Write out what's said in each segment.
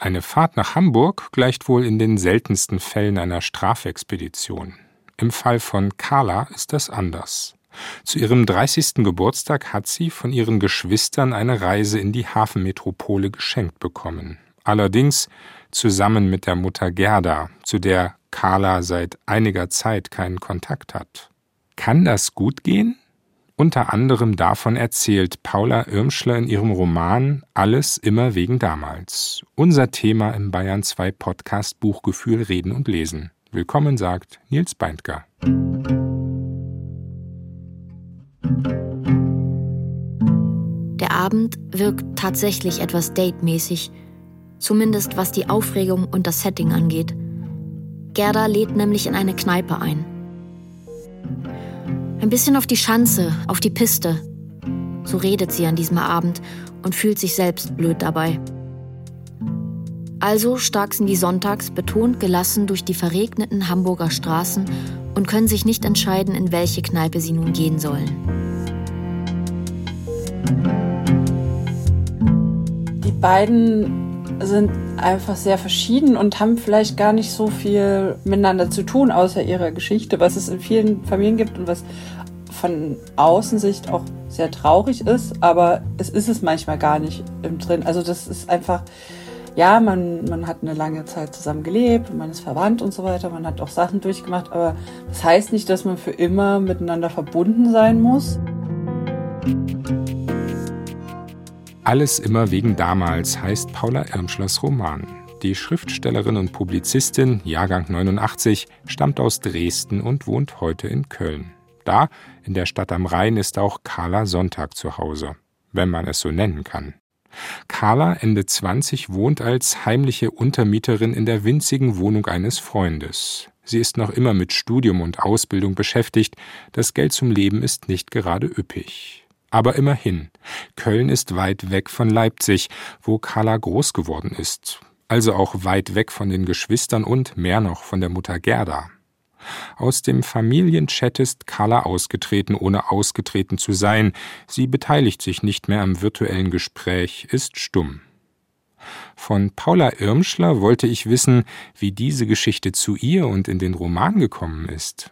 Eine Fahrt nach Hamburg gleicht wohl in den seltensten Fällen einer Strafexpedition. Im Fall von Carla ist das anders. Zu ihrem 30. Geburtstag hat sie von ihren Geschwistern eine Reise in die Hafenmetropole geschenkt bekommen. Allerdings zusammen mit der Mutter Gerda, zu der Carla seit einiger Zeit keinen Kontakt hat. Kann das gut gehen? Unter anderem davon erzählt Paula Irmschler in ihrem Roman Alles immer wegen damals. Unser Thema im Bayern 2 Podcast Buchgefühl Reden und Lesen. Willkommen, sagt Nils Beindker. Der Abend wirkt tatsächlich etwas datemäßig, zumindest was die Aufregung und das Setting angeht. Gerda lädt nämlich in eine Kneipe ein. Ein bisschen auf die Schanze, auf die Piste. So redet sie an diesem Abend und fühlt sich selbst blöd dabei. Also starksen die sonntags betont gelassen durch die verregneten Hamburger Straßen und können sich nicht entscheiden, in welche Kneipe sie nun gehen sollen. Die beiden sind einfach sehr verschieden und haben vielleicht gar nicht so viel miteinander zu tun, außer ihrer Geschichte, was es in vielen Familien gibt und was von Außensicht auch sehr traurig ist, aber es ist es manchmal gar nicht im drin. Also das ist einfach, ja, man hat eine lange Zeit zusammen gelebt, man ist verwandt und so weiter, man hat auch Sachen durchgemacht, aber das heißt nicht, dass man für immer miteinander verbunden sein muss. Alles immer wegen damals heißt Paula Irmschlers Roman. Die Schriftstellerin und Publizistin, Jahrgang 89, stammt aus Dresden und wohnt heute in Köln. Da, in der Stadt am Rhein, ist auch Carla Sonntag zu Hause, wenn man es so nennen kann. Carla, Ende 20, wohnt als heimliche Untermieterin in der winzigen Wohnung eines Freundes. Sie ist noch immer mit Studium und Ausbildung beschäftigt, das Geld zum Leben ist nicht gerade üppig. Aber immerhin, Köln ist weit weg von Leipzig, wo Carla groß geworden ist. Also auch weit weg von den Geschwistern und mehr noch von der Mutter Gerda. Aus dem Familienchat ist Carla ausgetreten, ohne ausgetreten zu sein. Sie beteiligt sich nicht mehr am virtuellen Gespräch, ist stumm. Von Paula Irmschler wollte ich wissen, wie diese Geschichte zu ihr und in den Roman gekommen ist.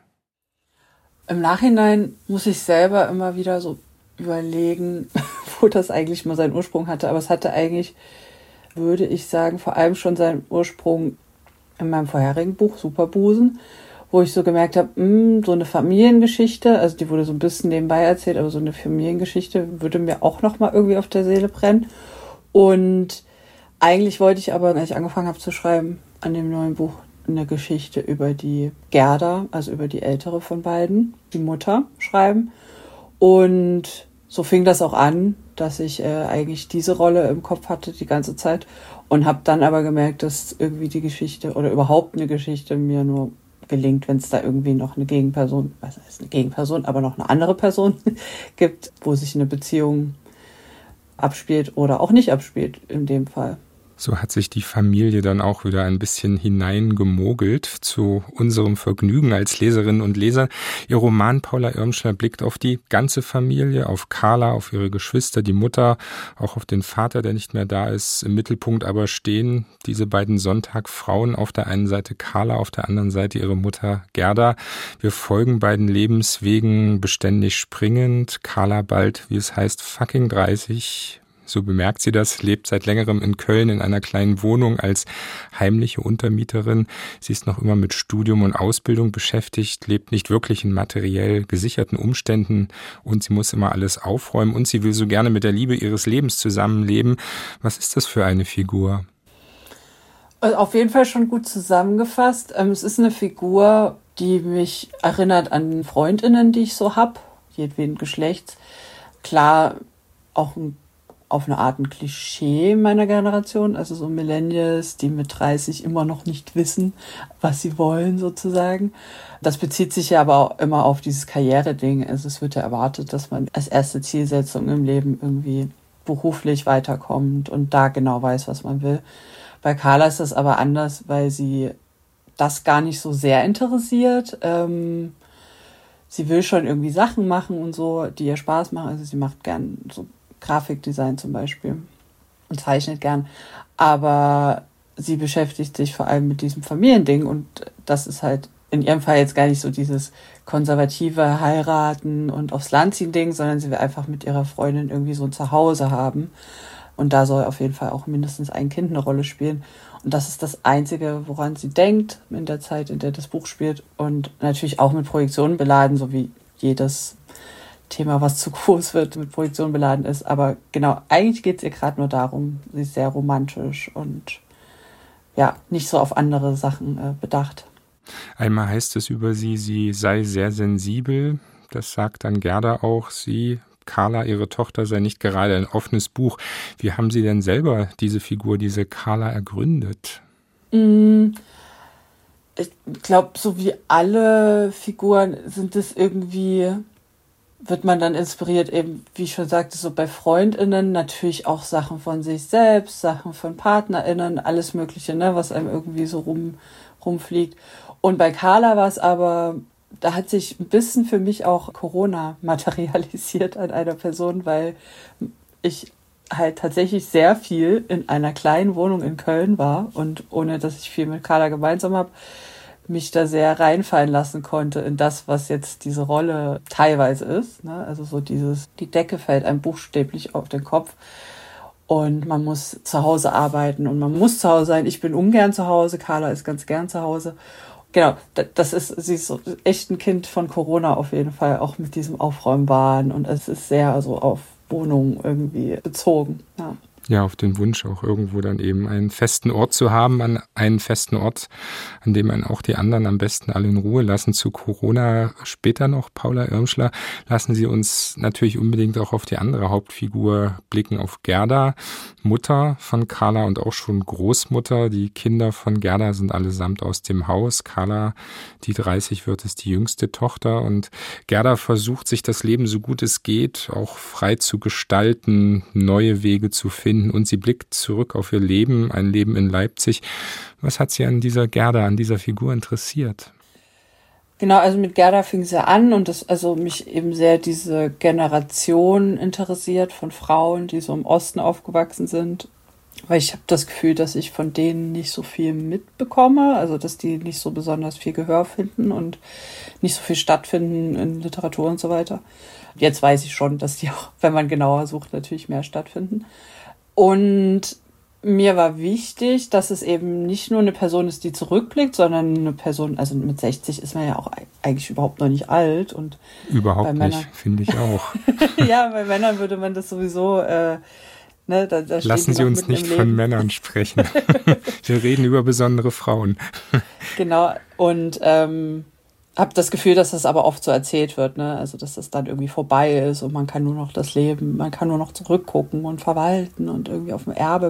Im Nachhinein muss ich selber immer wieder so überlegen, wo das eigentlich mal seinen Ursprung hatte. Aber es hatte eigentlich, würde ich sagen, vor allem schon seinen Ursprung in meinem vorherigen Buch, Superbusen, wo ich so gemerkt habe, so eine Familiengeschichte, also die wurde so ein bisschen nebenbei erzählt, aber so eine Familiengeschichte würde mir auch noch mal irgendwie auf der Seele brennen. Und eigentlich wollte ich aber, als ich angefangen habe zu schreiben, an dem neuen Buch eine Geschichte über die Gerda, also über die ältere von beiden, die Mutter, schreiben. Und so fing das auch an, dass ich eigentlich diese Rolle im Kopf hatte die ganze Zeit und habe dann aber gemerkt, dass irgendwie die Geschichte oder überhaupt eine Geschichte mir nur gelingt, wenn es da irgendwie noch eine Gegenperson, was heißt eine Gegenperson, aber noch eine andere Person gibt, wo sich eine Beziehung abspielt oder auch nicht abspielt in dem Fall. So hat sich die Familie dann auch wieder ein bisschen hineingemogelt zu unserem Vergnügen als Leserinnen und Leser. Ihr Roman Paula Irmschler blickt auf die ganze Familie, auf Carla, auf ihre Geschwister, die Mutter, auch auf den Vater, der nicht mehr da ist. Im Mittelpunkt aber stehen diese beiden Sonntagfrauen, auf der einen Seite Carla, auf der anderen Seite ihre Mutter Gerda. Wir folgen beiden Lebenswegen beständig springend. Carla bald, wie es heißt, fucking 30. So bemerkt sie das, lebt seit längerem in Köln in einer kleinen Wohnung als heimliche Untermieterin. Sie ist noch immer mit Studium und Ausbildung beschäftigt, lebt nicht wirklich in materiell gesicherten Umständen und sie muss immer alles aufräumen und sie will so gerne mit der Liebe ihres Lebens zusammenleben. Was ist das für eine Figur? Also auf jeden Fall schon gut zusammengefasst. Es ist eine Figur, die mich erinnert an Freundinnen, die ich so habe, jedweden Geschlechts. Klar, auch auf eine Art ein Klischee meiner Generation, also so Millennials, die mit 30 immer noch nicht wissen, was sie wollen sozusagen. Das bezieht sich ja aber auch immer auf dieses Karriereding. Also es wird ja erwartet, dass man als erste Zielsetzung im Leben irgendwie beruflich weiterkommt und da genau weiß, was man will. Bei Carla ist das aber anders, weil sie das gar nicht so sehr interessiert. Sie will schon irgendwie Sachen machen und so, die ihr Spaß machen. Also sie macht gern so Grafikdesign zum Beispiel und zeichnet gern. Aber sie beschäftigt sich vor allem mit diesem Familiending und das ist halt in ihrem Fall jetzt gar nicht so dieses konservative Heiraten und aufs Land ziehen Ding, sondern sie will einfach mit ihrer Freundin irgendwie so ein Zuhause haben. Und da soll auf jeden Fall auch mindestens ein Kind eine Rolle spielen. Und das ist das Einzige, woran sie denkt in der Zeit, in der das Buch spielt. Und natürlich auch mit Projektionen beladen, so wie jedes Thema, was zu groß wird, mit Projektionen beladen ist. Aber genau, eigentlich geht es ihr gerade nur darum, sie ist sehr romantisch und ja, nicht so auf andere Sachen bedacht. Einmal heißt es über sie, sie sei sehr sensibel. Das sagt dann Gerda auch. Carla, ihre Tochter, sei nicht gerade ein offenes Buch. Wie haben Sie denn selber diese Figur, diese Carla, ergründet? Ich glaube, so wie alle Figuren sind es irgendwie, wird man dann inspiriert, eben, wie ich schon sagte, so bei FreundInnen natürlich auch Sachen von sich selbst, Sachen von PartnerInnen, alles Mögliche, ne, was einem irgendwie so rumfliegt. Und bei Carla war es aber, da hat sich ein bisschen für mich auch Corona materialisiert an einer Person, weil ich halt tatsächlich sehr viel in einer kleinen Wohnung in Köln war und ohne, dass ich viel mit Carla gemeinsam habe, mich da sehr reinfallen lassen konnte in das, was jetzt diese Rolle teilweise ist. Ne? Also so die Decke fällt einem buchstäblich auf den Kopf. Und man muss zu Hause arbeiten und man muss zu Hause sein. Ich bin ungern zu Hause, Carla ist ganz gern zu Hause. Genau, sie ist so echt ein Kind von Corona auf jeden Fall, auch mit diesem Aufräumwahn und es ist sehr also auf Wohnungen irgendwie bezogen, ja. Ja, auf den Wunsch auch irgendwo dann eben einen festen Ort zu haben, einen festen Ort, an dem man auch die anderen am besten alle in Ruhe lassen. Zu Corona später noch, Paula Irmschler, lassen Sie uns natürlich unbedingt auch auf die andere Hauptfigur blicken, auf Gerda, Mutter von Carla und auch schon Großmutter. Die Kinder von Gerda sind allesamt aus dem Haus. Carla, die 30 wird, ist die jüngste Tochter und Gerda versucht sich das Leben so gut es geht auch frei zu gestalten, neue Wege zu finden. Und sie blickt zurück auf ihr Leben, ein Leben in Leipzig. Was hat sie an dieser Gerda, an dieser Figur interessiert? Genau, also mit Gerda fing es ja an und mich eben sehr diese Generation interessiert von Frauen, die so im Osten aufgewachsen sind. Weil ich habe das Gefühl, dass ich von denen nicht so viel mitbekomme, also dass die nicht so besonders viel Gehör finden und nicht so viel stattfinden in Literatur und so weiter. Jetzt weiß ich schon, dass die auch, wenn man genauer sucht, natürlich mehr stattfinden. Und mir war wichtig, dass es eben nicht nur eine Person ist, die zurückblickt, sondern eine Person, also mit 60 ist man ja auch eigentlich überhaupt noch nicht alt. Und überhaupt nicht, finde ich auch. Ja, bei Männern würde man das sowieso, da lassen Sie uns nicht von Männern sprechen. Wir reden über besondere Frauen. Genau, und habe das Gefühl, dass das aber oft so erzählt wird, ne? Also dass das dann irgendwie vorbei ist und man kann nur noch das Leben, man kann nur noch zurückgucken und verwalten und irgendwie auf dem Erbe,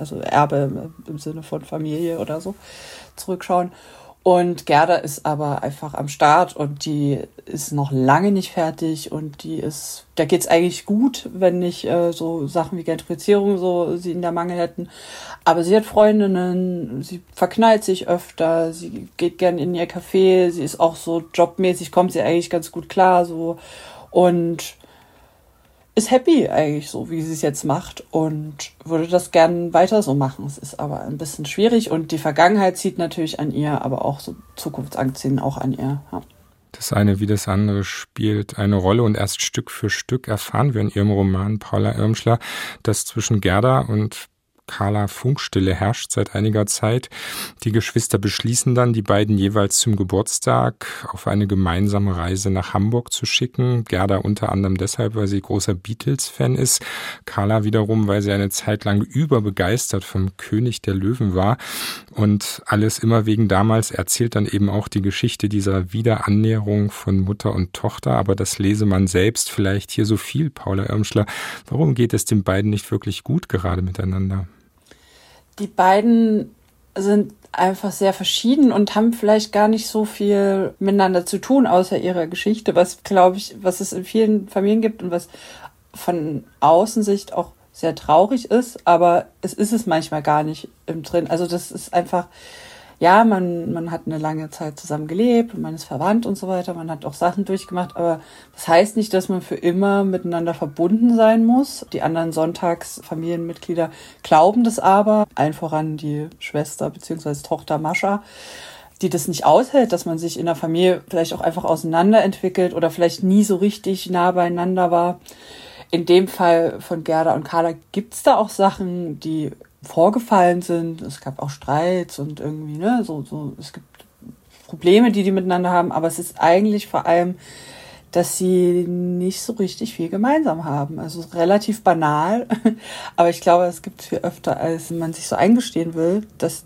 Erbe im Sinne von Familie oder so, zurückschauen. Und Gerda ist aber einfach am Start und die ist noch lange nicht fertig und da geht's eigentlich gut, wenn nicht so Sachen wie Gentrifizierung so sie in der Mangel hätten. Aber sie hat Freundinnen, sie verknallt sich öfter, sie geht gern in ihr Café, sie ist auch so jobmäßig, kommt sie eigentlich ganz gut klar so und ist happy eigentlich so, wie sie es jetzt macht und würde das gern weiter so machen. Es ist aber ein bisschen schwierig und die Vergangenheit zieht natürlich an ihr, aber auch so Zukunftsangst ziehen auch an ihr. Ja. Das eine wie das andere spielt eine Rolle und erst Stück für Stück erfahren wir in ihrem Roman Paula Irmschler, dass zwischen Gerda und Carla Funkstille herrscht seit einiger Zeit. Die Geschwister beschließen dann, die beiden jeweils zum Geburtstag auf eine gemeinsame Reise nach Hamburg zu schicken. Gerda unter anderem deshalb, weil sie großer Beatles-Fan ist. Carla wiederum, weil sie eine Zeit lang überbegeistert vom König der Löwen war. Und alles immer wegen damals erzählt dann eben auch die Geschichte dieser Wiederannäherung von Mutter und Tochter. Aber das lese man selbst vielleicht hier so viel, Paula Irmschler. Warum geht es den beiden nicht wirklich gut gerade miteinander? Die beiden sind einfach sehr verschieden und haben vielleicht gar nicht so viel miteinander zu tun, außer ihrer Geschichte, was, glaube ich, was es in vielen Familien gibt und was von Außensicht auch sehr traurig ist, aber es ist es manchmal gar nicht im drin. Also das ist einfach, ja, man hat eine lange Zeit zusammen gelebt, man ist verwandt und so weiter, man hat auch Sachen durchgemacht, aber das heißt nicht, dass man für immer miteinander verbunden sein muss. Die anderen Sonntagsfamilienmitglieder glauben das aber, allen voran die Schwester bzw. Tochter Mascha, die das nicht aushält, dass man sich in der Familie vielleicht auch einfach auseinanderentwickelt oder vielleicht nie so richtig nah beieinander war. In dem Fall von Gerda und Carla gibt's da auch Sachen, die vorgefallen sind. Es gab auch Streits und irgendwie, es gibt Probleme, die miteinander haben, aber es ist eigentlich vor allem, dass sie nicht so richtig viel gemeinsam haben. Also relativ banal, aber ich glaube, es gibt es viel öfter, als man sich so eingestehen will, dass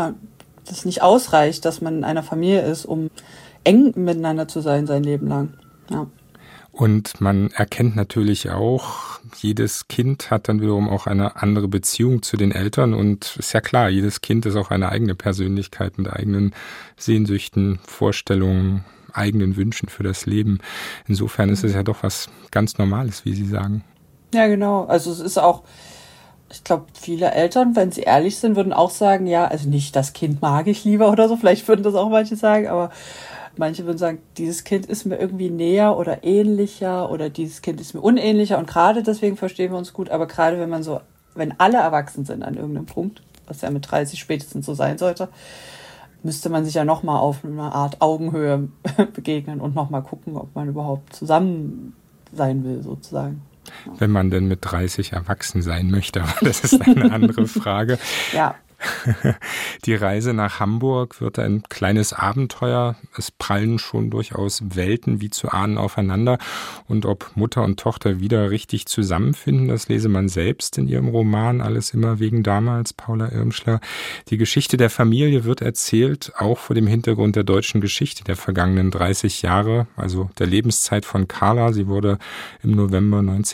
das nicht ausreicht, dass man in einer Familie ist, um eng miteinander zu sein sein Leben lang. Ja. Und man erkennt natürlich auch, jedes Kind hat dann wiederum auch eine andere Beziehung zu den Eltern und ist ja klar, jedes Kind ist auch eine eigene Persönlichkeit mit eigenen Sehnsüchten, Vorstellungen, eigenen Wünschen für das Leben. Insofern ist es ja doch was ganz Normales, wie Sie sagen. Ja, genau. Also es ist auch, ich glaube, viele Eltern, wenn sie ehrlich sind, würden auch sagen, ja, also nicht, das Kind mag ich lieber oder so, vielleicht würden das auch manche sagen, aber manche würden sagen, dieses Kind ist mir irgendwie näher oder ähnlicher oder dieses Kind ist mir unähnlicher und gerade deswegen verstehen wir uns gut, aber gerade wenn alle erwachsen sind an irgendeinem Punkt, was ja mit 30 spätestens so sein sollte, müsste man sich ja nochmal auf eine Art Augenhöhe begegnen und nochmal gucken, ob man überhaupt zusammen sein will, sozusagen. Ja. Wenn man denn mit 30 erwachsen sein möchte, aber das ist eine andere Frage. Ja. Die Reise nach Hamburg wird ein kleines Abenteuer. Es prallen schon durchaus Welten wie zu ahnen aufeinander. Und ob Mutter und Tochter wieder richtig zusammenfinden, das lese man selbst in ihrem Roman Alles immer wegen damals, Paula Irmschler. Die Geschichte der Familie wird erzählt, auch vor dem Hintergrund der deutschen Geschichte der vergangenen 30 Jahre, also der Lebenszeit von Carla. Sie wurde im November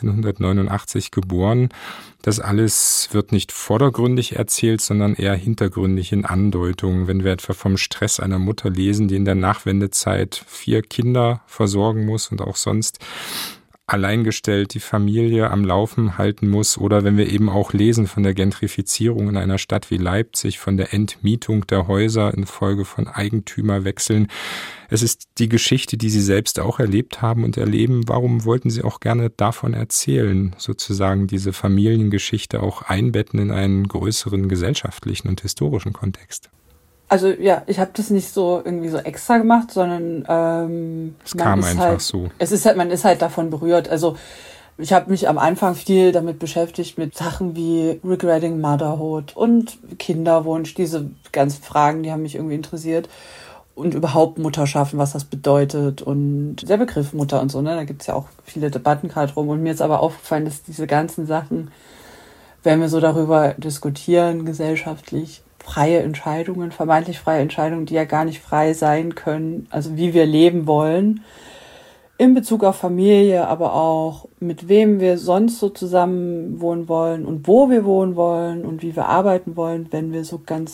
1989 geboren. Das alles wird nicht vordergründig erzählt, sondern eher hintergründig in Andeutungen. Wenn wir etwa vom Stress einer Mutter lesen, die in der Nachwendezeit 4 Kinder versorgen muss und auch sonst alleingestellt die Familie am Laufen halten muss, oder wenn wir eben auch lesen von der Gentrifizierung in einer Stadt wie Leipzig, von der Entmietung der Häuser infolge von Eigentümerwechseln. Es ist die Geschichte, die Sie selbst auch erlebt haben und erleben. Warum wollten Sie auch gerne davon erzählen, sozusagen diese Familiengeschichte auch einbetten in einen größeren gesellschaftlichen und historischen Kontext? Also ja, ich habe das nicht so irgendwie so extra gemacht, sondern es kam einfach halt, so. Man ist halt davon berührt. Also ich habe mich am Anfang viel damit beschäftigt, mit Sachen wie Regretting Motherhood und Kinderwunsch. Diese ganzen Fragen, die haben mich irgendwie interessiert. Und überhaupt Mutterschaft, was das bedeutet und der Begriff Mutter und so, ne? Da gibt's ja auch viele Debatten gerade rum. Und mir ist aber aufgefallen, dass diese ganzen Sachen, wenn wir so darüber diskutieren, gesellschaftlich, freie Entscheidungen, vermeintlich freie Entscheidungen, die ja gar nicht frei sein können, also wie wir leben wollen, in Bezug auf Familie, aber auch mit wem wir sonst so zusammen wohnen wollen und wo wir wohnen wollen und wie wir arbeiten wollen, wenn wir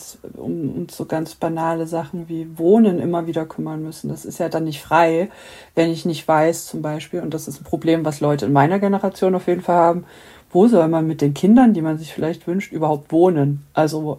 uns so ganz banale Sachen wie Wohnen immer wieder kümmern müssen. Das ist ja dann nicht frei, wenn ich nicht weiß zum Beispiel, und das ist ein Problem, was Leute in meiner Generation auf jeden Fall haben, wo soll man mit den Kindern, die man sich vielleicht wünscht, überhaupt wohnen? Also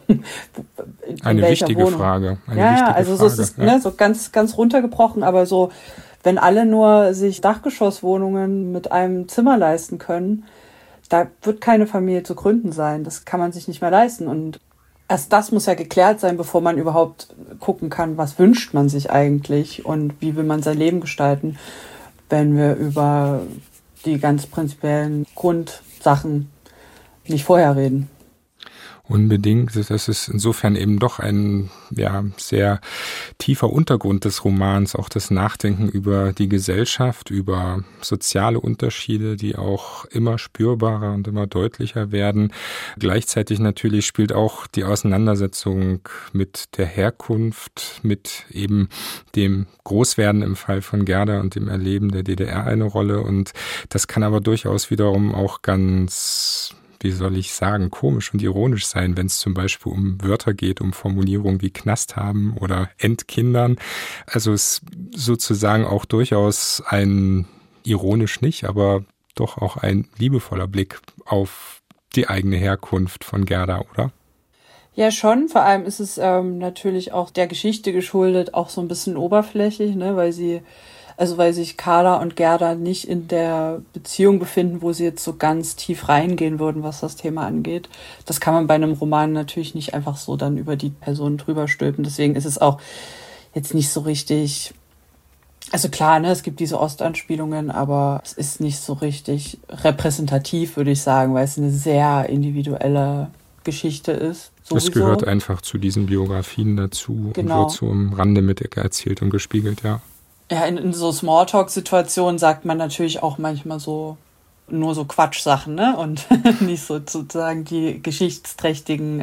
eine wichtige Wohnung? Frage. So ist es, ne, so ganz, ganz runtergebrochen, aber so, wenn alle nur sich Dachgeschosswohnungen mit einem Zimmer leisten können, da wird keine Familie zu gründen sein. Das kann man sich nicht mehr leisten. Und erst das muss ja geklärt sein, bevor man überhaupt gucken kann, was wünscht man sich eigentlich und wie will man sein Leben gestalten, wenn wir über die ganz prinzipiellen Grundsachen nicht vorher reden. Unbedingt. Das ist insofern eben doch ein sehr tiefer Untergrund des Romans, auch das Nachdenken über die Gesellschaft, über soziale Unterschiede, die auch immer spürbarer und immer deutlicher werden. Gleichzeitig natürlich spielt auch die Auseinandersetzung mit der Herkunft, mit eben dem Großwerden im Fall von Gerda und dem Erleben der DDR eine Rolle. Und das kann aber durchaus wiederum auch ganz, wie soll ich sagen, komisch und ironisch sein, wenn es zum Beispiel um Wörter geht, um Formulierungen wie Knast haben oder Entkindern. Also es ist sozusagen auch durchaus ein, ironisch nicht, aber doch auch ein liebevoller Blick auf die eigene Herkunft von Gerda, oder? Ja, schon. Vor allem ist es natürlich auch der Geschichte geschuldet, auch so ein bisschen oberflächlich, ne, weil sich Carla und Gerda nicht in der Beziehung befinden, wo sie jetzt so ganz tief reingehen würden, was das Thema angeht. Das kann man bei einem Roman natürlich nicht einfach so dann über die Person drüber stülpen. Deswegen ist es auch jetzt nicht so richtig, also klar, ne, es gibt diese Ostanspielungen, aber es ist nicht so richtig repräsentativ, würde ich sagen, weil es eine sehr individuelle Geschichte ist. Sowieso. Es gehört einfach zu diesen Biografien dazu und wird so am Rande mit erzählt und gespiegelt, ja. Ja, in so Smalltalk-Situationen sagt man natürlich auch manchmal so nur so Quatschsachen, ne? Und nicht so sozusagen die geschichtsträchtigen,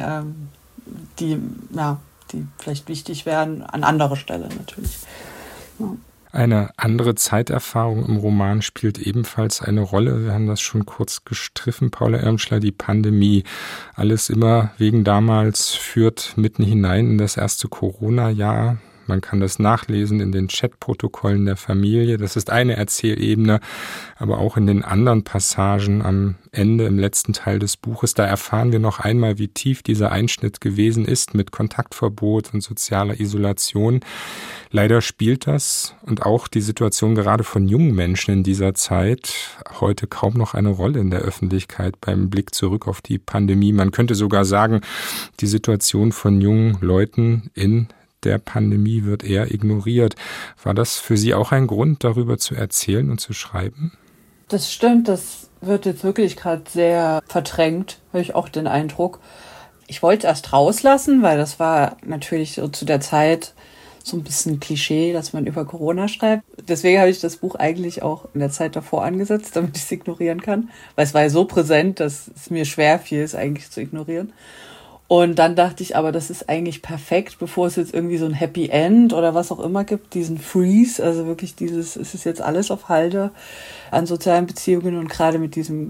die vielleicht wichtig werden, an anderer Stelle natürlich. Ja. Eine andere Zeiterfahrung im Roman spielt ebenfalls eine Rolle. Wir haben das schon kurz gestriffen, Paula Irmschler, die Pandemie. Alles immer wegen damals führt mitten hinein in das erste Corona-Jahr. Man kann das nachlesen in den Chatprotokollen der Familie. Das ist eine Erzählebene, aber auch in den anderen Passagen am Ende, im letzten Teil des Buches, da erfahren wir noch einmal, wie tief dieser Einschnitt gewesen ist mit Kontaktverbot und sozialer Isolation. Leider spielt das und auch die Situation gerade von jungen Menschen in dieser Zeit heute kaum noch eine Rolle in der Öffentlichkeit beim Blick zurück auf die Pandemie. Man könnte sogar sagen, die Situation von jungen Leuten in der Pandemie wird eher ignoriert. War das für Sie auch ein Grund, darüber zu erzählen und zu schreiben? Das stimmt, das wird jetzt wirklich gerade sehr verdrängt, habe ich auch den Eindruck. Ich wollte es erst rauslassen, weil das war natürlich so zu der Zeit so ein bisschen Klischee, dass man über Corona schreibt. Deswegen habe ich das Buch eigentlich auch in der Zeit davor angesetzt, damit ich es ignorieren kann. Weil es war ja so präsent, dass es mir schwer fiel, es eigentlich zu ignorieren. Und dann dachte ich, aber das ist eigentlich perfekt, bevor es jetzt irgendwie so ein Happy End oder was auch immer gibt, diesen Freeze, also wirklich es ist jetzt alles auf Halde an sozialen Beziehungen und gerade mit diesem,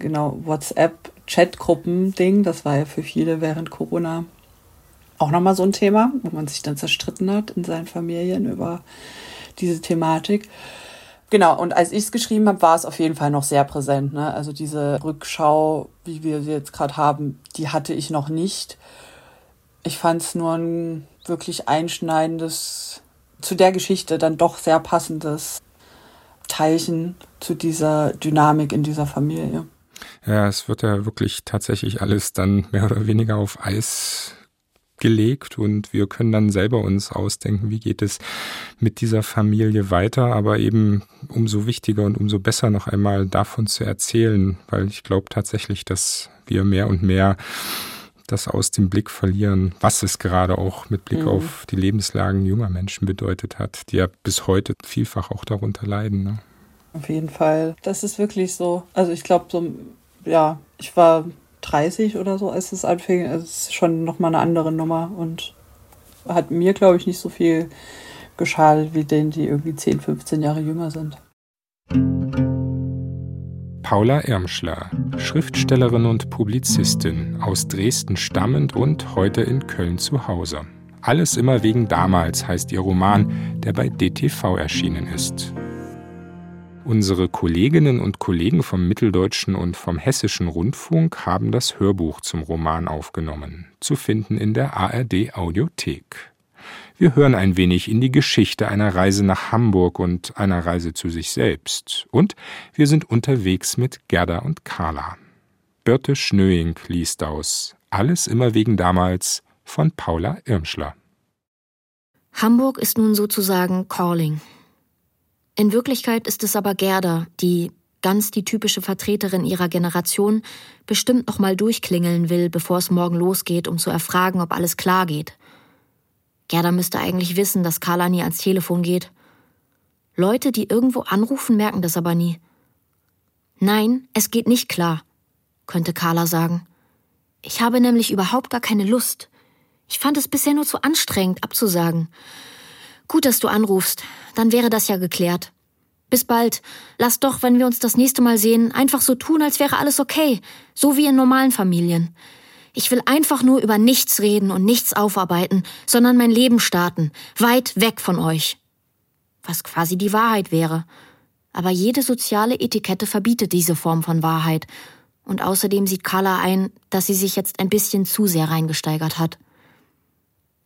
WhatsApp-Chatgruppen-Ding, das war ja für viele während Corona auch nochmal so ein Thema, wo man sich dann zerstritten hat in seinen Familien über diese Thematik. Genau, und als ich es geschrieben habe, war es auf jeden Fall noch sehr präsent, ne? Also diese Rückschau, wie wir sie jetzt gerade haben, die hatte ich noch nicht. Ich fand es nur ein wirklich einschneidendes, zu der Geschichte dann doch sehr passendes Teilchen zu dieser Dynamik in dieser Familie. Ja, es wird ja wirklich tatsächlich alles dann mehr oder weniger auf Eis gelegt und wir können dann selber uns ausdenken, wie geht es mit dieser Familie weiter, aber eben umso wichtiger und umso besser noch einmal davon zu erzählen, weil ich glaube tatsächlich, dass wir mehr und mehr das aus dem Blick verlieren, was es gerade auch mit Blick auf die Lebenslagen junger Menschen bedeutet hat, die ja bis heute vielfach auch darunter leiden. Ne? Auf jeden Fall. Das ist wirklich so. Also ich glaube, ich war 30 oder so, als es anfing. Es ist schon nochmal eine andere Nummer und hat mir, glaube ich, nicht so viel geschadet wie denen, die irgendwie 10, 15 Jahre jünger sind. Paula Irmschler, Schriftstellerin und Publizistin, aus Dresden stammend und heute in Köln zu Hause. Alles immer wegen damals heißt ihr Roman, der bei DTV erschienen ist. Unsere Kolleginnen und Kollegen vom Mitteldeutschen und vom Hessischen Rundfunk haben das Hörbuch zum Roman aufgenommen, zu finden in der ARD-Audiothek. Wir hören ein wenig in die Geschichte einer Reise nach Hamburg und einer Reise zu sich selbst. Und wir sind unterwegs mit Gerda und Carla. Birte Schnöing liest aus Alles immer wegen damals von Paula Irmschler. Hamburg ist nun sozusagen Calling. In Wirklichkeit ist es aber Gerda, die, ganz die typische Vertreterin ihrer Generation, bestimmt noch mal durchklingeln will, bevor es morgen losgeht, um zu erfragen, ob alles klar geht. Gerda müsste eigentlich wissen, dass Carla nie ans Telefon geht. Leute, die irgendwo anrufen, merken das aber nie. Nein, es geht nicht klar, könnte Carla sagen. Ich habe nämlich überhaupt gar keine Lust. Ich fand es bisher nur zu anstrengend, abzusagen. Gut, dass du anrufst, dann wäre das ja geklärt. Bis bald. Lass doch, wenn wir uns das nächste Mal sehen, einfach so tun, als wäre alles okay, so wie in normalen Familien. Ich will einfach nur über nichts reden und nichts aufarbeiten, sondern mein Leben starten, weit weg von euch. Was quasi die Wahrheit wäre. Aber jede soziale Etikette verbietet diese Form von Wahrheit. Und außerdem sieht Carla ein, dass sie sich jetzt ein bisschen zu sehr reingesteigert hat.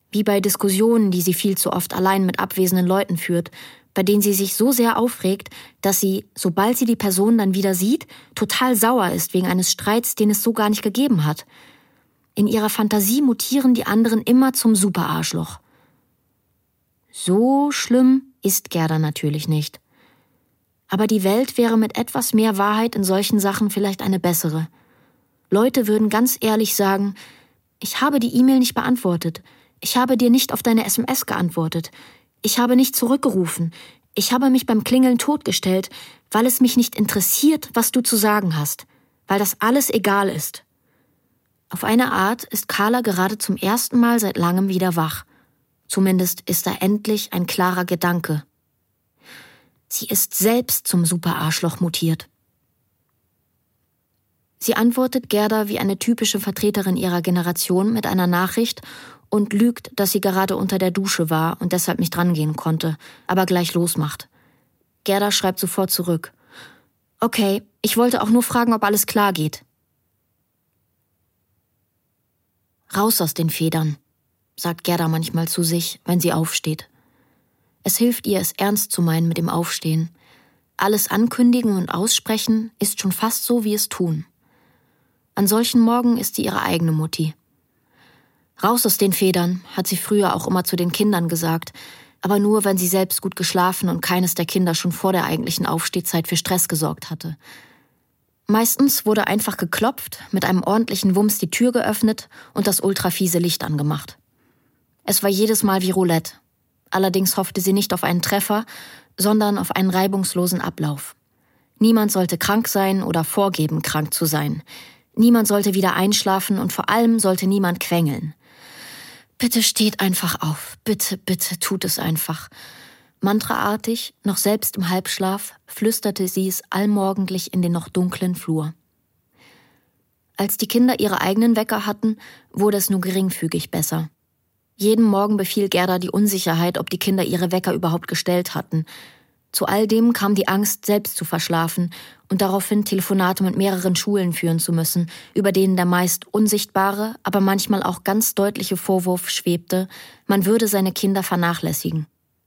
Wie bei Diskussionen, die sie viel zu oft allein mit abwesenden Leuten führt, bei denen sie sich so sehr aufregt, dass sie, sobald sie die Person dann wieder sieht, total sauer ist wegen eines Streits, den es so gar nicht gegeben hat. In ihrer Fantasie mutieren die anderen immer zum Superarschloch. So schlimm ist Gerda natürlich nicht. Aber die Welt wäre mit etwas mehr Wahrheit in solchen Sachen vielleicht eine bessere. Leute würden ganz ehrlich sagen, ich habe die E-Mail nicht beantwortet, ich habe dir nicht auf deine SMS geantwortet, ich habe nicht zurückgerufen, ich habe mich beim Klingeln totgestellt, weil es mich nicht interessiert, was du zu sagen hast, weil das alles egal ist. Auf eine Art ist Carla gerade zum ersten Mal seit langem wieder wach. Zumindest ist da endlich ein klarer Gedanke. Sie ist selbst zum Superarschloch mutiert. Sie antwortet Gerda wie eine typische Vertreterin ihrer Generation mit einer Nachricht und lügt, dass sie gerade unter der Dusche war und deshalb nicht rangehen konnte, aber gleich losmacht. Gerda schreibt sofort zurück. Okay, ich wollte auch nur fragen, ob alles klar geht. Raus aus den Federn, sagt Gerda manchmal zu sich, wenn sie aufsteht. Es hilft ihr, es ernst zu meinen mit dem Aufstehen. Alles ankündigen und aussprechen ist schon fast so wie es tun. An solchen Morgen ist sie ihre eigene Mutti. Raus aus den Federn, hat sie früher auch immer zu den Kindern gesagt, aber nur, wenn sie selbst gut geschlafen und keines der Kinder schon vor der eigentlichen Aufstehzeit für Stress gesorgt hatte. Meistens wurde einfach geklopft, mit einem ordentlichen Wumms die Tür geöffnet und das ultrafiese Licht angemacht. Es war jedes Mal wie Roulette. Allerdings hoffte sie nicht auf einen Treffer, sondern auf einen reibungslosen Ablauf. Niemand sollte krank sein oder vorgeben, krank zu sein. Niemand sollte wieder einschlafen und vor allem sollte niemand quengeln. Bitte steht einfach auf. Bitte, bitte tut es einfach. Mantraartig, noch selbst im Halbschlaf, flüsterte sie es allmorgendlich in den noch dunklen Flur. Als die Kinder ihre eigenen Wecker hatten, wurde es nur geringfügig besser. Jeden Morgen befiel Gerda die Unsicherheit, ob die Kinder ihre Wecker überhaupt gestellt hatten. Zu all dem kam die Angst, selbst zu verschlafen und daraufhin Telefonate mit mehreren Schulen führen zu müssen, über denen der meist unsichtbare, aber manchmal auch ganz deutliche Vorwurf schwebte, man würde seine Kinder vernachlässigen.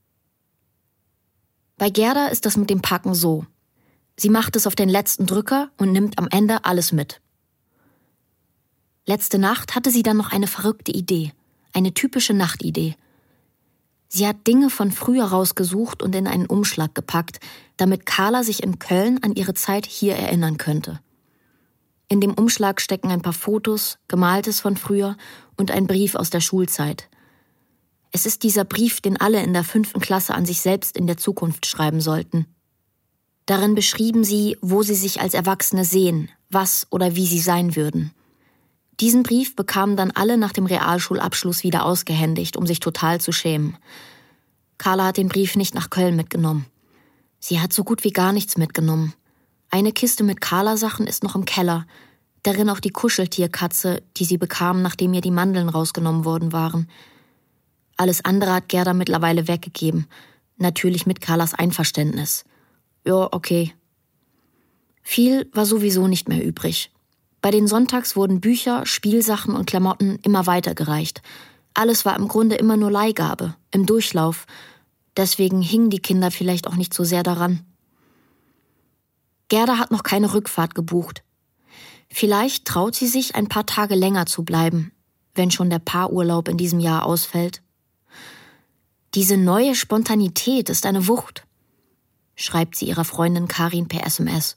Bei Gerda ist das mit dem Packen so. Sie macht es auf den letzten Drücker und nimmt am Ende alles mit. Letzte Nacht hatte sie dann noch eine verrückte Idee, eine typische Nachtidee. Sie hat Dinge von früher rausgesucht und in einen Umschlag gepackt, damit Carla sich in Köln an ihre Zeit hier erinnern könnte. In dem Umschlag stecken ein paar Fotos, Gemaltes von früher und ein Brief aus der Schulzeit. Es ist dieser Brief, den alle in der 5. Klasse an sich selbst in der Zukunft schreiben sollten. Darin beschrieben sie, wo sie sich als Erwachsene sehen, was oder wie sie sein würden. Diesen Brief bekamen dann alle nach dem Realschulabschluss wieder ausgehändigt, um sich total zu schämen. Carla hat den Brief nicht nach Köln mitgenommen. Sie hat so gut wie gar nichts mitgenommen. Eine Kiste mit Carla-Sachen ist noch im Keller, darin auch die Kuscheltierkatze, die sie bekam, nachdem ihr die Mandeln rausgenommen worden waren. Alles andere hat Gerda mittlerweile weggegeben, natürlich mit Carlas Einverständnis. Ja, okay. Viel war sowieso nicht mehr übrig. Bei den Sonntags wurden Bücher, Spielsachen und Klamotten immer weitergereicht. Alles war im Grunde immer nur Leihgabe, im Durchlauf. Deswegen hingen die Kinder vielleicht auch nicht so sehr daran. Gerda hat noch keine Rückfahrt gebucht. Vielleicht traut sie sich, ein paar Tage länger zu bleiben, wenn schon der Paarurlaub in diesem Jahr ausfällt. Diese neue Spontanität ist eine Wucht, schreibt sie ihrer Freundin Karin per SMS.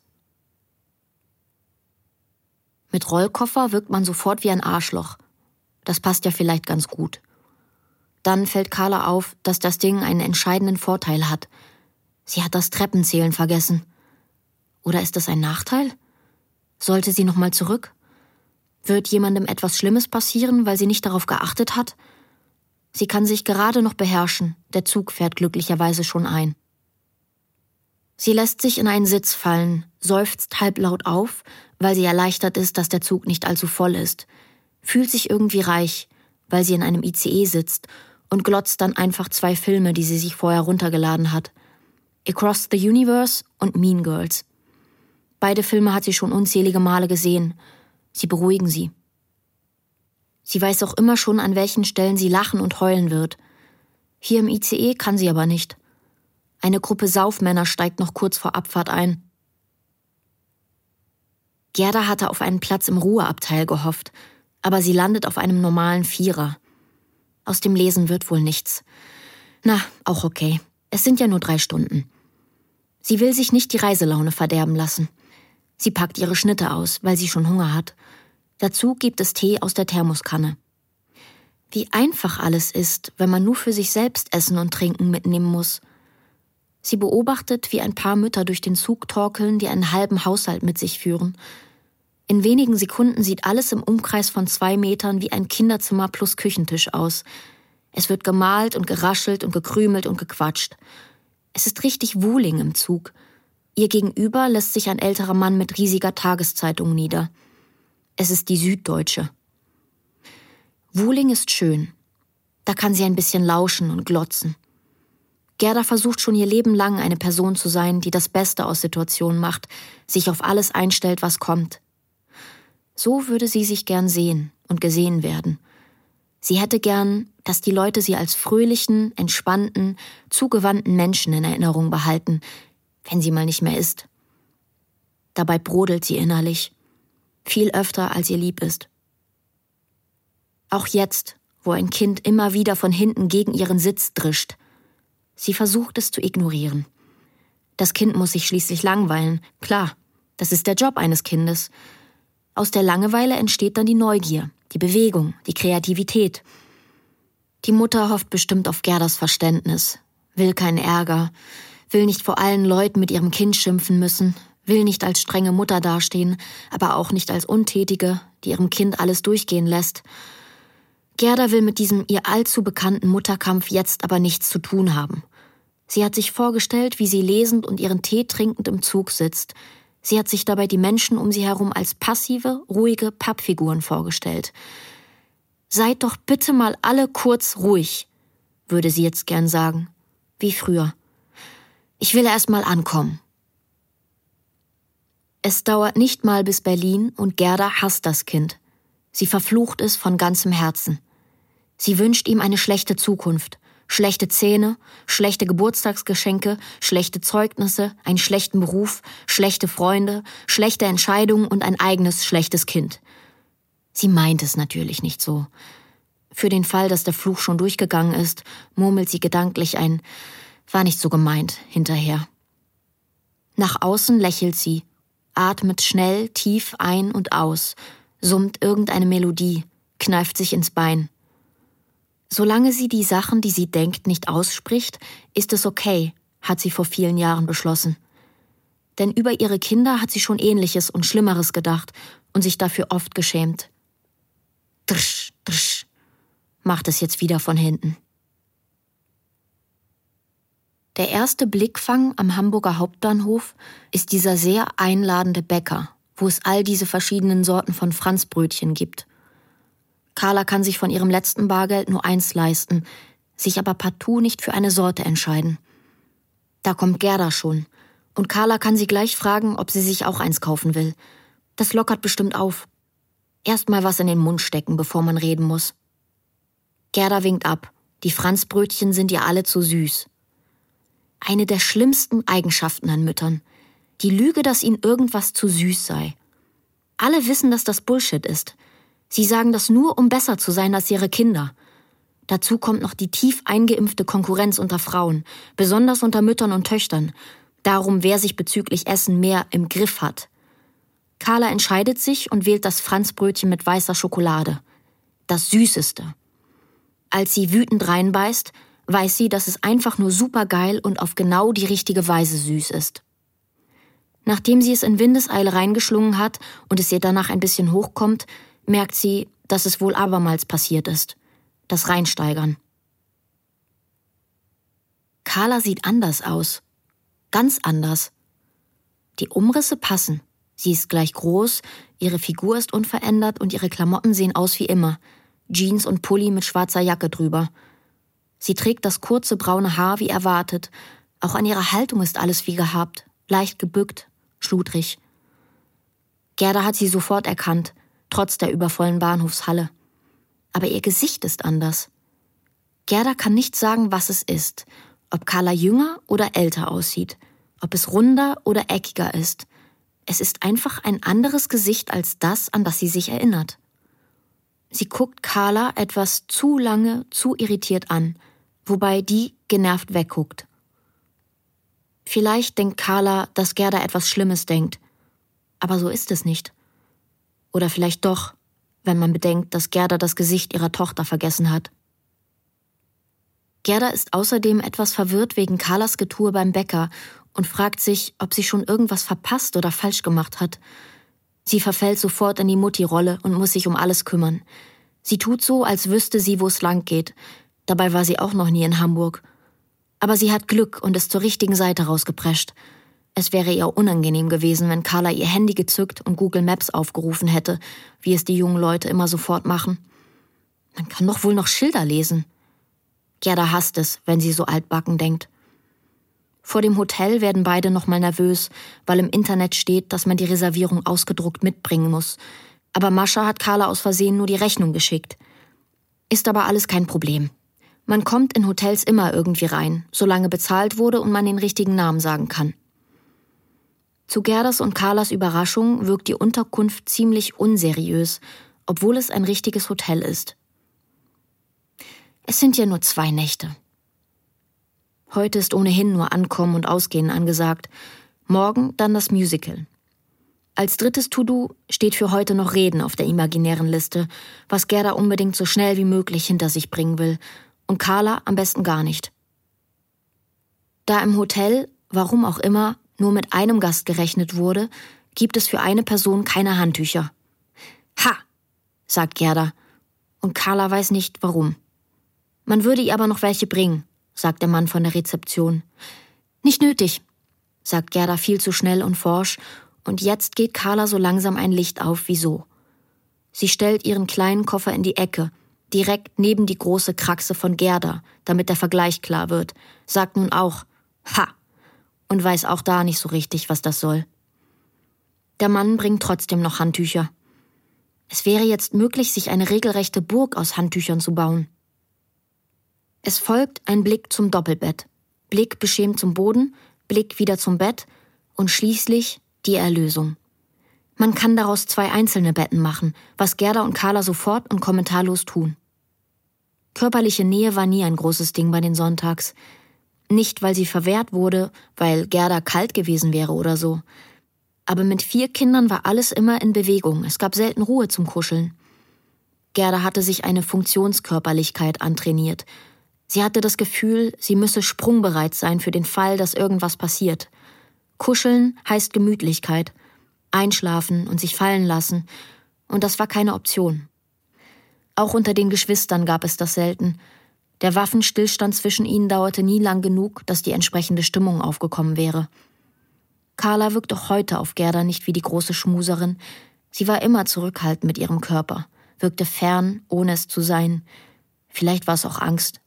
Mit Rollkoffer wirkt man sofort wie ein Arschloch. Das passt ja vielleicht ganz gut. Dann fällt Carla auf, dass das Ding einen entscheidenden Vorteil hat. Sie hat das Treppenzählen vergessen. Oder ist das ein Nachteil? Sollte sie nochmal zurück? Wird jemandem etwas Schlimmes passieren, weil sie nicht darauf geachtet hat? Sie kann sich gerade noch beherrschen. Der Zug fährt glücklicherweise schon ein. Sie lässt sich in einen Sitz fallen, seufzt halblaut auf, weil sie erleichtert ist, dass der Zug nicht allzu voll ist, fühlt sich irgendwie reich, weil sie in einem ICE sitzt und glotzt dann einfach 2 Filme, die sie sich vorher runtergeladen hat. Across the Universe und Mean Girls. Beide Filme hat sie schon unzählige Male gesehen. Sie beruhigen sie. Sie weiß auch immer schon, an welchen Stellen sie lachen und heulen wird. Hier im ICE kann sie aber nicht. Eine Gruppe Saufmänner steigt noch kurz vor Abfahrt ein. Gerda hatte auf einen Platz im Ruheabteil gehofft, aber sie landet auf einem normalen Vierer. Aus dem Lesen wird wohl nichts. Na, auch okay. Es sind ja nur 3 Stunden. Sie will sich nicht die Reiselaune verderben lassen. Sie packt ihre Schnitte aus, weil sie schon Hunger hat. Dazu gibt es Tee aus der Thermoskanne. Wie einfach alles ist, wenn man nur für sich selbst Essen und Trinken mitnehmen muss. Sie beobachtet, wie ein paar Mütter durch den Zug torkeln, die einen halben Haushalt mit sich führen. In wenigen Sekunden sieht alles im Umkreis von 2 Metern wie ein Kinderzimmer plus Küchentisch aus. Es wird gemalt und geraschelt und gekrümelt und gequatscht. Es ist richtig Wuling im Zug. Ihr gegenüber lässt sich ein älterer Mann mit riesiger Tageszeitung nieder. Es ist die Süddeutsche. Wuling ist schön. Da kann sie ein bisschen lauschen und glotzen. Gerda versucht schon ihr Leben lang, eine Person zu sein, die das Beste aus Situationen macht, sich auf alles einstellt, was kommt. So würde sie sich gern sehen und gesehen werden. Sie hätte gern, dass die Leute sie als fröhlichen, entspannten, zugewandten Menschen in Erinnerung behalten, wenn sie mal nicht mehr ist. Dabei brodelt sie innerlich. Viel öfter, als ihr lieb ist. Auch jetzt, wo ein Kind immer wieder von hinten gegen ihren Sitz drischt. Sie versucht es zu ignorieren. Das Kind muss sich schließlich langweilen. Klar, das ist der Job eines Kindes. Aus der Langeweile entsteht dann die Neugier, die Bewegung, die Kreativität. Die Mutter hofft bestimmt auf Gerdas Verständnis, will keinen Ärger, will nicht vor allen Leuten mit ihrem Kind schimpfen müssen, will nicht als strenge Mutter dastehen, aber auch nicht als Untätige, die ihrem Kind alles durchgehen lässt. Gerda will mit diesem ihr allzu bekannten Mutterkampf jetzt aber nichts zu tun haben. Sie hat sich vorgestellt, wie sie lesend und ihren Tee trinkend im Zug sitzt. Sie hat sich dabei die Menschen um sie herum als passive, ruhige Pappfiguren vorgestellt. Seid doch bitte mal alle kurz ruhig, würde sie jetzt gern sagen, wie früher. Ich will erst mal ankommen. Es dauert nicht mal bis Berlin und Gerda hasst das Kind. Sie verflucht es von ganzem Herzen. Sie wünscht ihm eine schlechte Zukunft, schlechte Zähne, schlechte Geburtstagsgeschenke, schlechte Zeugnisse, einen schlechten Beruf, schlechte Freunde, schlechte Entscheidungen und ein eigenes schlechtes Kind. Sie meint es natürlich nicht so. Für den Fall, dass der Fluch schon durchgegangen ist, murmelt sie gedanklich ein „war nicht so gemeint" hinterher. Nach außen lächelt sie, atmet schnell, tief ein und aus, summt irgendeine Melodie, kneift sich ins Bein. Solange sie die Sachen, die sie denkt, nicht ausspricht, ist es okay, hat sie vor vielen Jahren beschlossen. Denn über ihre Kinder hat sie schon Ähnliches und Schlimmeres gedacht und sich dafür oft geschämt. Drsch, drsch, macht es jetzt wieder von hinten. Der erste Blickfang am Hamburger Hauptbahnhof ist dieser sehr einladende Bäcker, wo es all diese verschiedenen Sorten von Franzbrötchen gibt. Carla kann sich von ihrem letzten Bargeld nur eins leisten, sich aber partout nicht für eine Sorte entscheiden. Da kommt Gerda schon, und Carla kann sie gleich fragen, ob sie sich auch eins kaufen will. Das lockert bestimmt auf. Erst mal was in den Mund stecken, bevor man reden muss. Gerda winkt ab. Die Franzbrötchen sind ihr alle zu süß. Eine der schlimmsten Eigenschaften an Müttern. Die Lüge, dass ihnen irgendwas zu süß sei. Alle wissen, dass das Bullshit ist. Sie sagen das nur, um besser zu sein als ihre Kinder. Dazu kommt noch die tief eingeimpfte Konkurrenz unter Frauen, besonders unter Müttern und Töchtern. Darum, wer sich bezüglich Essen mehr im Griff hat. Carla entscheidet sich und wählt das Franzbrötchen mit weißer Schokolade. Das Süßeste. Als sie wütend reinbeißt, weiß sie, dass es einfach nur supergeil und auf genau die richtige Weise süß ist. Nachdem sie es in Windeseile reingeschlungen hat und es ihr danach ein bisschen hochkommt, merkt sie, dass es wohl abermals passiert ist. Das Reinsteigern. Carla sieht anders aus. Ganz anders. Die Umrisse passen. Sie ist gleich groß, ihre Figur ist unverändert und ihre Klamotten sehen aus wie immer. Jeans und Pulli mit schwarzer Jacke drüber. Sie trägt das kurze braune Haar wie erwartet. Auch an ihrer Haltung ist alles wie gehabt. Leicht gebückt, schludrig. Gerda hat sie sofort erkannt, trotz der übervollen Bahnhofshalle. aber ihr Gesicht ist anders. Gerda kann nicht sagen, was es ist, ob Carla jünger oder älter aussieht, ob es runder oder eckiger ist. Es ist einfach ein anderes Gesicht als das, an das sie sich erinnert. Sie guckt Carla etwas zu lange, zu irritiert an, wobei die genervt wegguckt. Vielleicht denkt Carla, dass Gerda etwas Schlimmes denkt, aber so ist es nicht. Oder vielleicht doch, wenn man bedenkt, dass Gerda das Gesicht ihrer Tochter vergessen hat. Gerda ist außerdem etwas verwirrt wegen Carlas Getue beim Bäcker und fragt sich, ob sie schon irgendwas verpasst oder falsch gemacht hat. Sie verfällt sofort in die Mutti-Rolle und muss sich um alles kümmern. Sie tut so, als wüsste sie, wo es lang geht. Dabei war sie auch noch nie in Hamburg. Aber sie hat Glück und ist zur richtigen Seite rausgeprescht. Es wäre ihr unangenehm gewesen, wenn Carla ihr Handy gezückt und Google Maps aufgerufen hätte, wie es die jungen Leute immer sofort machen. Man kann doch wohl noch Schilder lesen. Gerda hasst es, wenn sie so altbacken denkt. Vor dem Hotel werden beide nochmal nervös, weil im Internet steht, dass man die Reservierung ausgedruckt mitbringen muss. Aber Mascha hat Carla aus Versehen nur die Rechnung geschickt. Ist aber alles kein Problem. Man kommt in Hotels immer irgendwie rein, solange bezahlt wurde und man den richtigen Namen sagen kann. Zu Gerdas und Carlas Überraschung wirkt die Unterkunft ziemlich unseriös, obwohl es ein richtiges Hotel ist. Es sind ja nur 2 Nächte. Heute ist ohnehin nur Ankommen und Ausgehen angesagt. Morgen dann das Musical. Als drittes To-Do steht für heute noch Reden auf der imaginären Liste, was Gerda unbedingt so schnell wie möglich hinter sich bringen will. Und Carla am besten gar nicht. Da im Hotel, warum auch immer, nur mit einem Gast gerechnet wurde, gibt es für eine Person keine Handtücher. Ha, sagt Gerda. Und Carla weiß nicht, warum. Man würde ihr aber noch welche bringen, sagt der Mann von der Rezeption. Nicht nötig, sagt Gerda viel zu schnell und forsch, und jetzt geht Carla so langsam ein Licht auf, wieso. Sie stellt ihren kleinen Koffer in die Ecke, direkt neben die große Kraxe von Gerda, damit der Vergleich klar wird, sagt nun auch, ha, und weiß auch da nicht so richtig, was das soll. Der Mann bringt trotzdem noch Handtücher. Es wäre jetzt möglich, sich eine regelrechte Burg aus Handtüchern zu bauen. Es folgt ein Blick zum Doppelbett, Blick beschämt zum Boden, Blick wieder zum Bett und schließlich die Erlösung. Man kann daraus 2 einzelne Betten machen, was Gerda und Carla sofort und kommentarlos tun. Körperliche Nähe war nie ein großes Ding bei den Sonntags. Nicht, weil sie verwehrt wurde, weil Gerda kalt gewesen wäre oder so. Aber mit 4 Kindern war alles immer in Bewegung, es gab selten Ruhe zum Kuscheln. Gerda hatte sich eine Funktionskörperlichkeit antrainiert. Sie hatte das Gefühl, sie müsse sprungbereit sein für den Fall, dass irgendwas passiert. Kuscheln heißt Gemütlichkeit, einschlafen und sich fallen lassen, und das war keine Option. Auch unter den Geschwistern gab es das selten. Der Waffenstillstand zwischen ihnen dauerte nie lang genug, dass die entsprechende Stimmung aufgekommen wäre. Carla wirkt auch heute auf Gerda nicht wie die große Schmuserin. Sie war immer zurückhaltend mit ihrem Körper, wirkte fern, ohne es zu sein. Vielleicht war es auch Angst.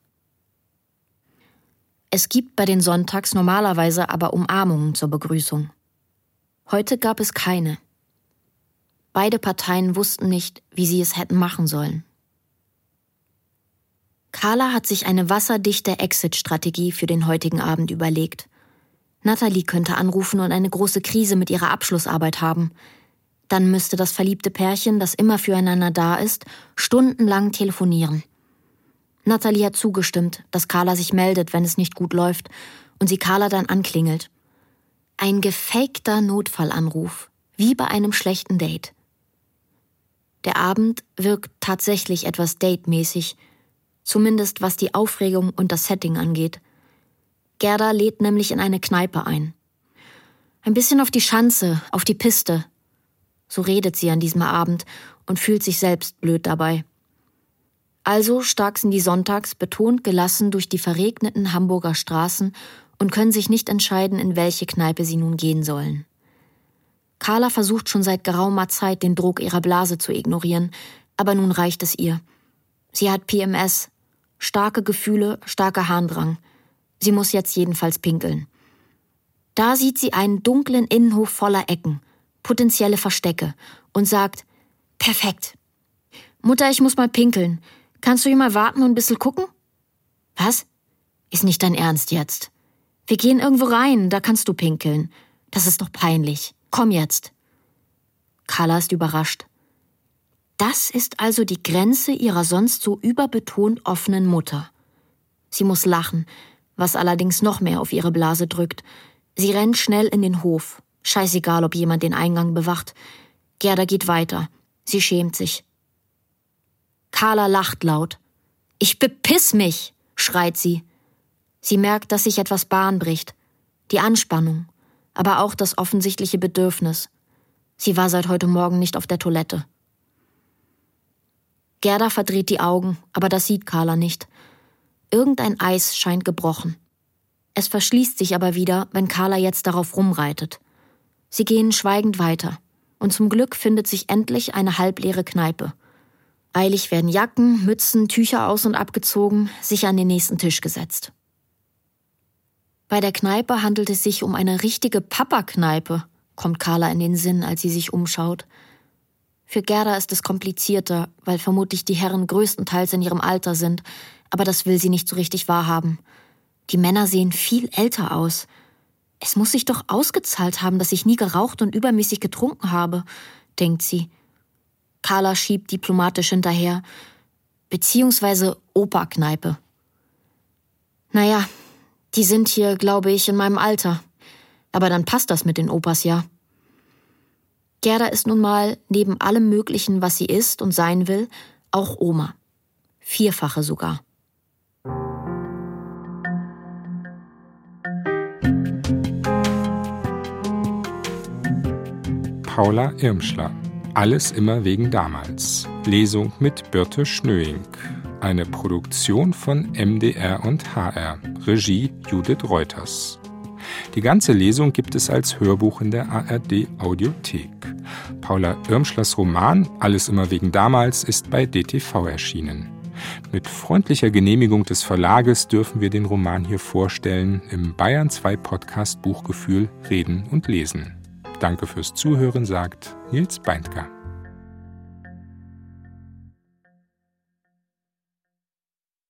Es gibt bei den Sonntags normalerweise aber Umarmungen zur Begrüßung. Heute gab es keine. Beide Parteien wussten nicht, wie sie es hätten machen sollen. Carla hat sich eine wasserdichte Exit-Strategie für den heutigen Abend überlegt. Natalie könnte anrufen und eine große Krise mit ihrer Abschlussarbeit haben. Dann müsste das verliebte Pärchen, das immer füreinander da ist, stundenlang telefonieren. Natalie hat zugestimmt, dass Carla sich meldet, wenn es nicht gut läuft, und sie Carla dann anklingelt. Ein gefakter Notfallanruf, wie bei einem schlechten Date. Der Abend wirkt tatsächlich etwas datemäßig, zumindest was die Aufregung und das Setting angeht. Gerda lädt nämlich in eine Kneipe ein. Ein bisschen auf die Schanze, auf die Piste. So redet sie an diesem Abend und fühlt sich selbst blöd dabei. Also starksen die sonntags betont gelassen durch die verregneten Hamburger Straßen und können sich nicht entscheiden, in welche Kneipe sie nun gehen sollen. Carla versucht schon seit geraumer Zeit, den Druck ihrer Blase zu ignorieren, aber nun reicht es ihr. Sie hat PMS, starke Gefühle, starker Harndrang. Sie muss jetzt jedenfalls pinkeln. Da sieht sie einen dunklen Innenhof voller Ecken, potenzielle Verstecke, und sagt, perfekt. Mutter, ich muss mal pinkeln. Kannst du hier mal warten und ein bisschen gucken? Was? Ist nicht dein Ernst jetzt? Wir gehen irgendwo rein, da kannst du pinkeln. Das ist doch peinlich. Komm jetzt. Carla ist überrascht. Das ist also die Grenze ihrer sonst so überbetont offenen Mutter. Sie muss lachen, was allerdings noch mehr auf ihre Blase drückt. Sie rennt schnell in den Hof. Scheißegal, ob jemand den Eingang bewacht. Gerda geht weiter. Sie schämt sich. Carla lacht laut. »Ich bepiss mich«, schreit sie. Sie merkt, dass sich etwas Bahn bricht. Die Anspannung, aber auch das offensichtliche Bedürfnis. Sie war seit heute Morgen nicht auf der Toilette. Gerda verdreht die Augen, aber das sieht Carla nicht. Irgendein Eis scheint gebrochen. Es verschließt sich aber wieder, wenn Carla jetzt darauf rumreitet. Sie gehen schweigend weiter. Und zum Glück findet sich endlich eine halbleere Kneipe. Eilig werden Jacken, Mützen, Tücher aus- und abgezogen, sich an den nächsten Tisch gesetzt. Bei der Kneipe handelt es sich um eine richtige Papa-Kneipe, kommt Carla in den Sinn, als sie sich umschaut. Für Gerda ist es komplizierter, weil vermutlich die Herren größtenteils in ihrem Alter sind, aber das will sie nicht so richtig wahrhaben. Die Männer sehen viel älter aus. Es muss sich doch ausgezahlt haben, dass ich nie geraucht und übermäßig getrunken habe, denkt sie. Carla schiebt diplomatisch hinterher, beziehungsweise Opa-Kneipe. Naja, die sind hier, glaube ich, in meinem Alter. Aber dann passt das mit den Opas ja. Gerda ist nun mal, neben allem Möglichen, was sie ist und sein will, auch Oma. 4-fache sogar. Paula Irmschler. Alles immer wegen damals. Lesung mit Birte Schnöing. Eine Produktion von MDR und HR. Regie Judith Reuters. Die ganze Lesung gibt es als Hörbuch in der ARD-Audiothek. Paula Irmschlers Roman Alles immer wegen damals ist bei DTV erschienen. Mit freundlicher Genehmigung des Verlages dürfen wir den Roman hier vorstellen im Bayern 2 Podcast Buchgefühl Reden und Lesen. Danke fürs Zuhören, sagt Nils Beindker.